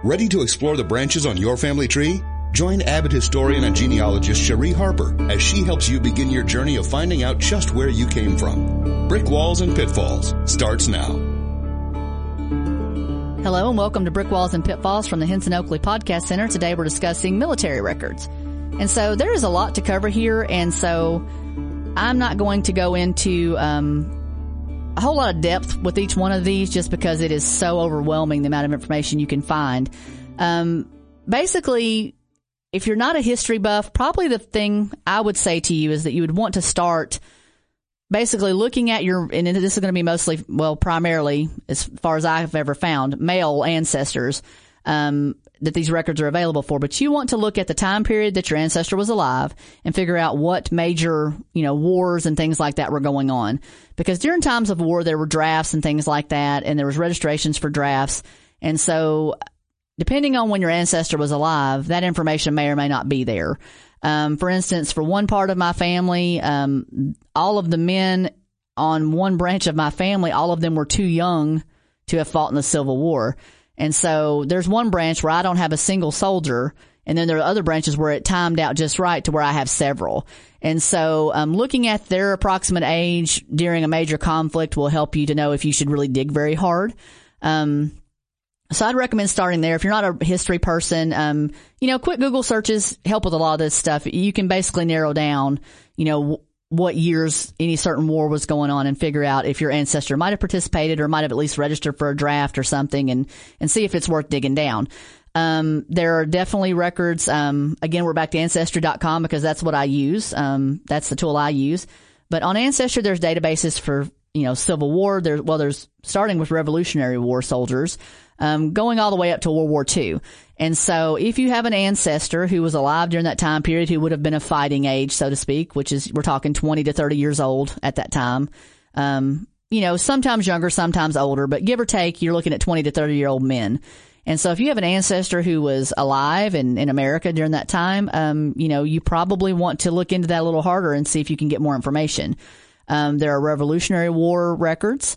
Ready to explore the branches on your family tree? Join avid historian and genealogist Cherie Harper as she helps you begin your journey of finding out just where you came from. Brick Walls and Pitfalls starts now. Hello and welcome to Brick Walls and Pitfalls from the Henson Oakley Podcast Center. Today we're discussing military records. And so there is a lot to cover here, and so I'm not going to go into a whole lot of depth with each one of these just because it is so overwhelming the amount of information you can find. Basically, if you're not a history buff, probably the thing I would say to you is that you would want to start basically looking at your, and this is going to be mostly, well, primarily, as far as I've ever found, male ancestors, that these records are available for. But you want to look at the time period that your ancestor was alive and figure out what major, wars and things like that were going on. Because during times of war, there were drafts and things like that, and there was registrations for drafts. And so, depending on when your ancestor was alive, that information may or may not be there. For instance, for one part of my family, all of the men on one branch of my family, all of them were too young to have fought in the Civil War. And so there's one branch where I don't have a single soldier, and then there are other branches where it timed out just right to where I have several. And so looking at their approximate age during a major conflict will help you to know if you should really dig very hard. So I'd recommend starting there. If you're not a history person, quick Google searches help with a lot of this stuff. You can basically narrow down, what years any certain war was going on and figure out if your ancestor might have participated or might have at least registered for a draft or something and see if it's worth digging down. There are definitely records. Again, we're back to Ancestry.com because that's what I use. That's the tool I use. But on Ancestry, there's databases for, Civil War. There's starting with Revolutionary War soldiers, going all the way up to World War II. And so if you have an ancestor who was alive during that time period, who would have been of fighting age, so to speak, which is, we're talking 20 to 30 years old at that time. Sometimes younger, sometimes older, but give or take, you're looking at 20 to 30-year-old men. And so if you have an ancestor who was alive in America during that time, you probably want to look into that a little harder and see if you can get more information. There are Revolutionary War records.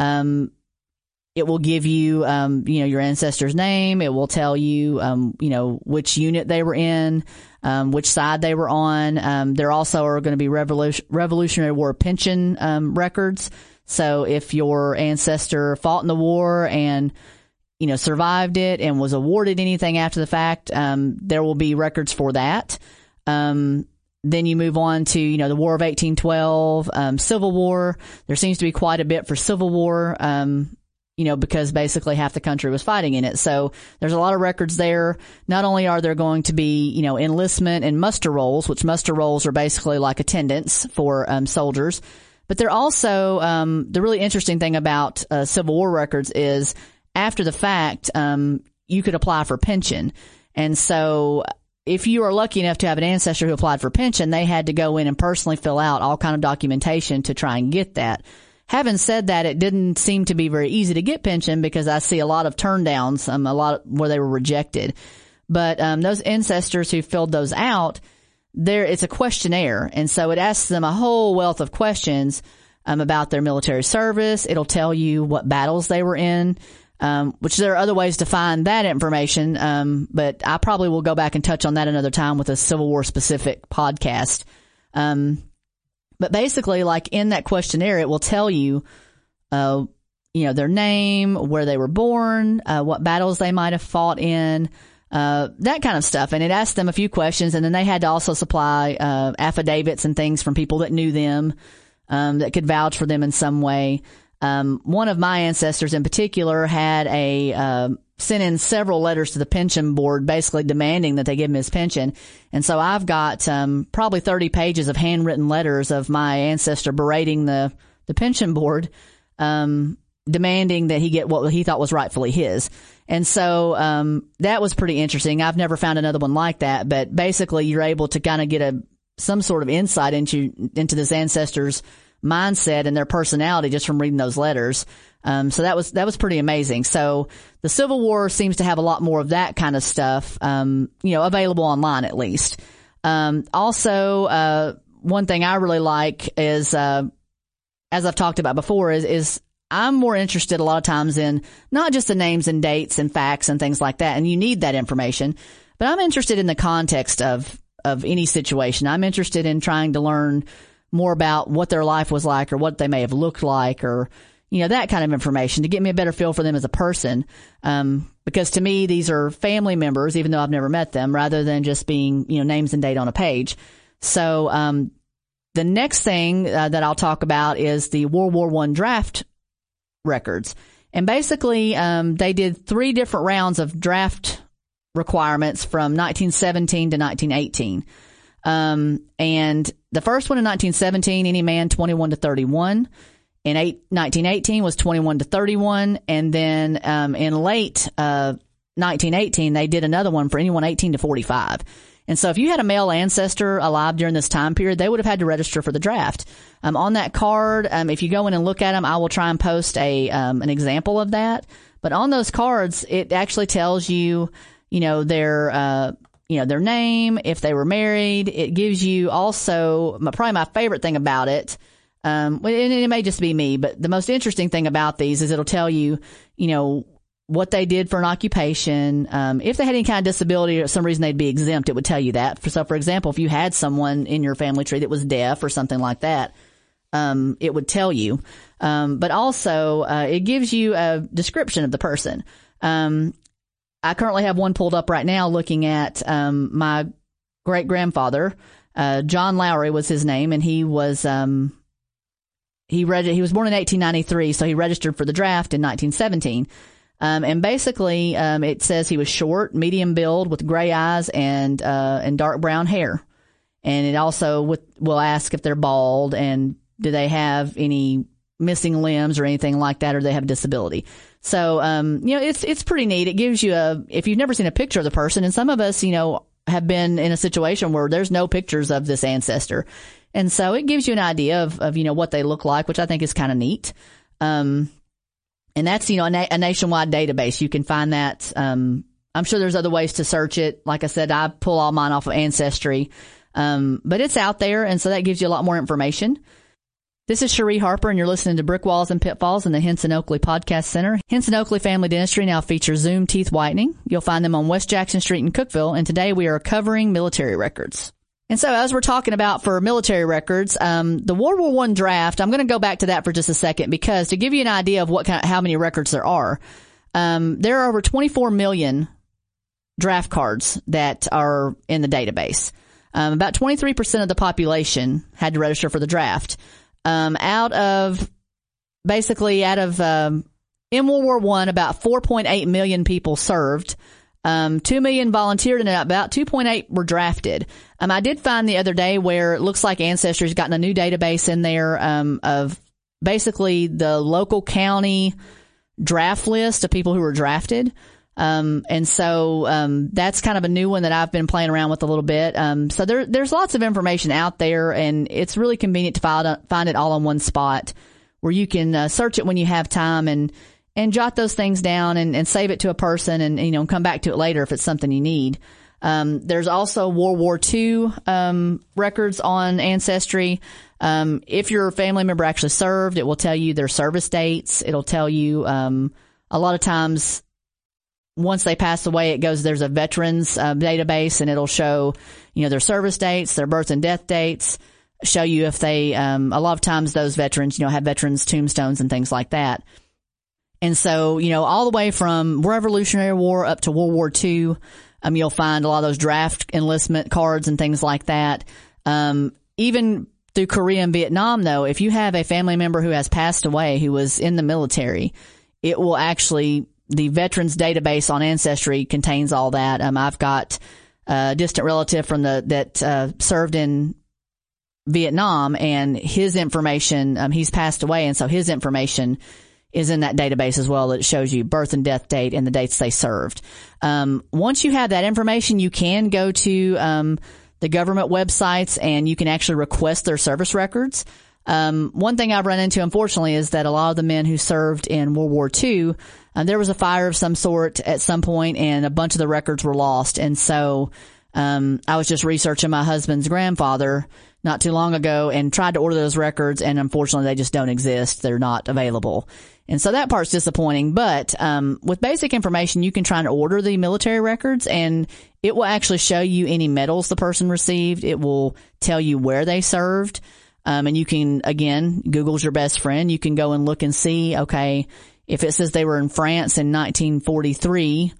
It will give you, your ancestor's name. It will tell you, which unit they were in, which side they were on. There also are going to be Revolutionary War pension, records. So if your ancestor fought in the war and, survived it and was awarded anything after the fact, there will be records for that. Then you move on to, the War of 1812, Civil War. There seems to be quite a bit for Civil War, because basically half the country was fighting in it. So there's a lot of records there. Not only are there going to be, enlistment and muster rolls, which muster rolls are basically like attendance for soldiers, but they're also, the really interesting thing about Civil War records is after the fact, you could apply for pension. And so if you are lucky enough to have an ancestor who applied for pension, they had to go in and personally fill out all kind of documentation to try and get that. Having said that, it didn't seem to be very easy to get pension because I see a lot of turndowns, a lot where they were rejected. But those ancestors who filled those out, it's a questionnaire, and so it asks them a whole wealth of questions about their military service. It'll tell you what battles they were in, which there are other ways to find that information, but I probably will go back and touch on that another time with a Civil War specific podcast. But basically, like in that questionnaire, it will tell you, their name, where they were born, what battles they might have fought in, that kind of stuff. And it asked them a few questions, and then they had to also supply affidavits and things from people that knew them, that could vouch for them in some way. One of my ancestors in particular had sent in several letters to the pension board basically demanding that they give him his pension. And so I've got probably 30 pages of handwritten letters of my ancestor berating the pension board, demanding that he get what he thought was rightfully his. And so that was pretty interesting. I've never found another one like that, but basically you're able to kind of get some sort of insight into this ancestor's mindset and their personality just from reading those letters. So that was pretty amazing. So the Civil War seems to have a lot more of that kind of stuff, available online at least. Also, one thing I really like is, as I've talked about before, is I'm more interested a lot of times in not just the names and dates and facts and things like that. And you need that information, but I'm interested in the context of any situation. I'm interested in trying to learn more about what their life was like or what they may have looked like, or, that kind of information to get me a better feel for them as a person. Because to me, these are family members, even though I've never met them, rather than just being, names and date on a page. So, the next thing that I'll talk about is the World War I draft records. And basically, they did 3 different rounds of draft requirements from 1917 to 1918. And the first one in 1917, any man 21 to 31. In 1918 was 21 to 31. And then in late 1918, they did another one for anyone 18 to 45. And so if you had a male ancestor alive during this time period, they would have had to register for the draft. On that card, if you go in and look at them, I will try and post an example of that. But on those cards, it actually tells you, their name, if they were married. It gives you also, probably my favorite thing about it, and it may just be me, but the most interesting thing about these is it'll tell you, what they did for an occupation. If they had any kind of disability or some reason they'd be exempt, it would tell you that. So, for example, if you had someone in your family tree that was deaf or something like that, it would tell you. But also, it gives you a description of the person. I currently have one pulled up right now looking at my great-grandfather. John Lowry was his name, and he was he was born in 1893, so he registered for the draft in 1917. And basically, it says he was short, medium build, with gray eyes and dark brown hair. And it also will ask if they're bald and do they have any missing limbs or anything like that, or do they have a disability. So, it's pretty neat. It gives you if you've never seen a picture of the person, and some of us, have been in a situation where there's no pictures of this ancestor. And so it gives you an idea of what they look like, which I think is kind of neat. And that's, a nationwide database. You can find that. I'm sure there's other ways to search it. Like I said, I pull all mine off of Ancestry. But it's out there. And so that gives you a lot more information. This is Cherie Harper, and you're listening to Brick Walls and Pitfalls in the Henson Oakley Podcast Center. Henson Oakley Family Dentistry now features Zoom Teeth Whitening. You'll find them on West Jackson Street in Cookeville. And today we are covering military records. And so as we're talking about for military records, the World War I draft, I'm going to go back to that for just a second, because to give you an idea of how many records there are over 24 million draft cards that are in the database. About 23% of the population had to register for the draft. In World War I, about 4.8 million people served. 2 million volunteered, and about 2.8 were drafted. I did find the other day where it looks like Ancestry's gotten a new database in there, of basically the local county draft list of people who were drafted. And so, that's kind of a new one that I've been playing around with a little bit. So there's lots of information out there, and it's really convenient to find it all in one spot where you can search it when you have time and jot those things down and save it to a person and, come back to it later if it's something you need. There's also World War II, records on Ancestry. If your family member actually served, it will tell you their service dates. It'll tell you, a lot of times once they pass away, there's a veterans, database, and it'll show, their service dates, their birth and death dates, show you if they, a lot of times those veterans, have veterans tombstones and things like that. And so, all the way from Revolutionary War up to World War II, you'll find a lot of those draft enlistment cards and things like that. Even through Korea and Vietnam, though, if you have a family member who has passed away, who was in the military, it will actually, the veterans database on Ancestry contains all that. I've got a distant relative that served in Vietnam, and his information, he's passed away, and so his information is in that database as well. That shows you birth and death date and the dates they served. Once you have that information, you can go to the government websites and you can actually request their service records. One thing I've run into, unfortunately, is that a lot of the men who served in World War II, there was a fire of some sort at some point, and a bunch of the records were lost. And so I was just researching my husband's grandfather not too long ago and tried to order those records, and unfortunately they just don't exist. They're not available. And so that part's disappointing. But with basic information, you can try and order the military records, and it will actually show you any medals the person received. It will tell you where they served. And you can, again, Google's your best friend. You can go and look and see, okay, if it says they were in France in 1943,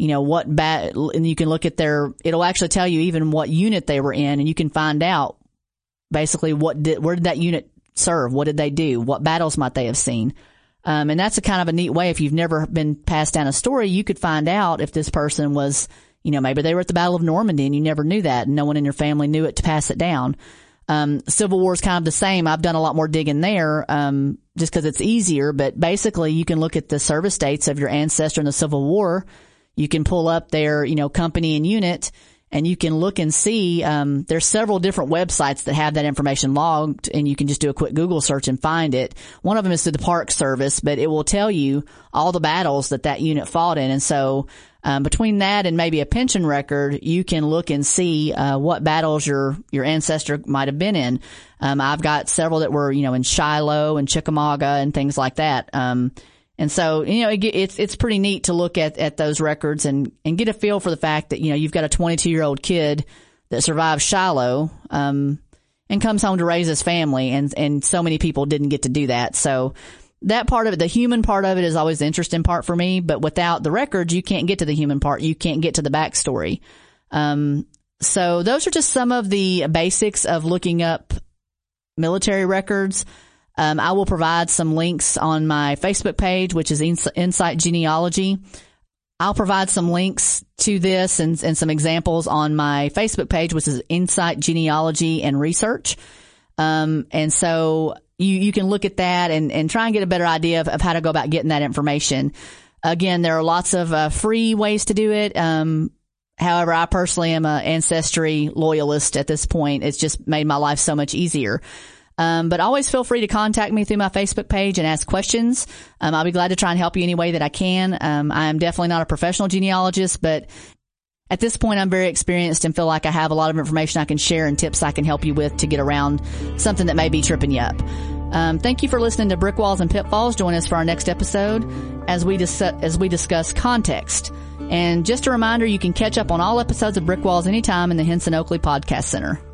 and you can look at it'll actually tell you even what unit they were in, and you can find out basically where did that unit serve? What did they do? What battles might they have seen? And that's a kind of a neat way. If you've never been passed down a story, you could find out if this person was, maybe they were at the Battle of Normandy and you never knew that, and no one in your family knew it to pass it down. Civil War is kind of the same. I've done a lot more digging there, just because it's easier, but basically you can look at the service dates of your ancestor in the Civil War. You can pull up their, company and unit, and you can look and see, there's several different websites that have that information logged, and you can just do a quick Google search and find it. One of them is through the Park Service, but it will tell you all the battles that unit fought in. And so, between that and maybe a pension record, you can look and see, what battles your ancestor might have been in. I've got several that were, in Shiloh and Chickamauga and things like that. And so, it's pretty neat to look at those records and get a feel for the fact that, you've got a 22-year-old kid that survived Shiloh, and comes home to raise his family, and so many people didn't get to do that. So that part of it, the human part of it, is always the interesting part for me, but without the records, you can't get to the human part. You can't get to the backstory. So those are just some of the basics of looking up military records. I will provide some links on my Facebook page, which is Insight Genealogy. I'll provide some links to this and some examples on my Facebook page, which is Insight Genealogy and Research. And so you can look at that and try and get a better idea of how to go about getting that information. Again, there are lots of free ways to do it. However, I personally am an Ancestry loyalist at this point. It's just made my life so much easier. But always feel free to contact me through my Facebook page and ask questions. I'll be glad to try and help you any way that I can. I am definitely not a professional genealogist, but at this point I'm very experienced and feel like I have a lot of information I can share and tips I can help you with to get around something that may be tripping you up. Thank you for listening to Brick Walls and Pitfalls. Join us for our next episode as we discuss context. And just a reminder, you can catch up on all episodes of Brick Walls anytime in the Henson Oakley Podcast Center.